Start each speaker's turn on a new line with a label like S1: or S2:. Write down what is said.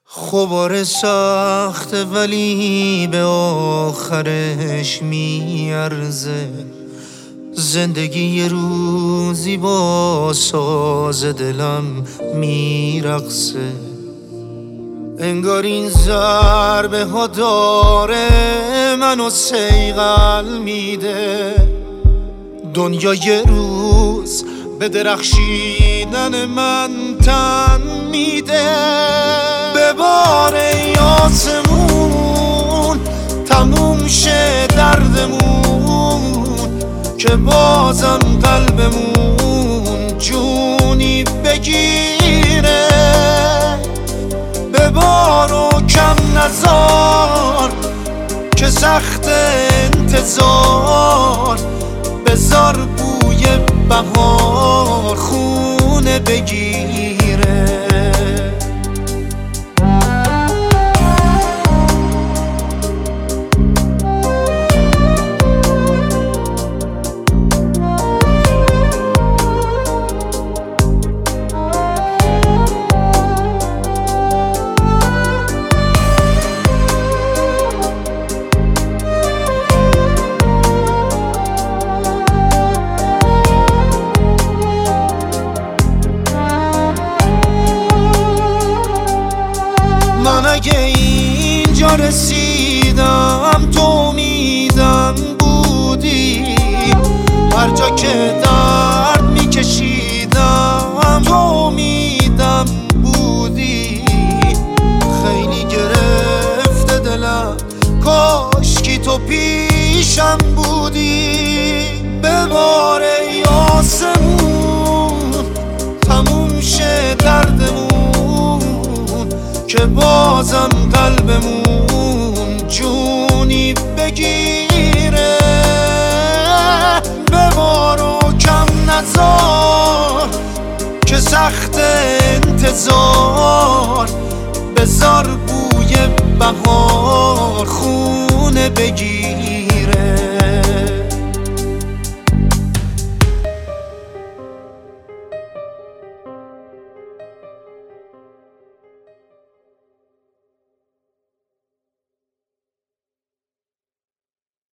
S1: خبار سخته ولی به آخرش میارزه. زندگی یه روزی با ساز دلم میرقصه. انگار این ضربه ها داره منو سیغل میده. دنیا یه روز به درخشیدن من تن میده. بباره آسمون تموم شه دردمون، که بازم قلبمون جونی بگیره. ببار و کم نزار که سخت انتظار، بذار بوی بهار خونه بگیره. من اگه اینجا رسیدم تو امیدم بودی. هر جا که درد میکشیدم تو امیدم بودی. خیلی گرفته دلم کاشکی تو پیشم بودی. ببار ای آسمون تموم شه دردمون، که بازم قلبمون جونی بگیره. ببار و کم نزار که سخت انتظار، بذار بوی بهار خونه بگیره.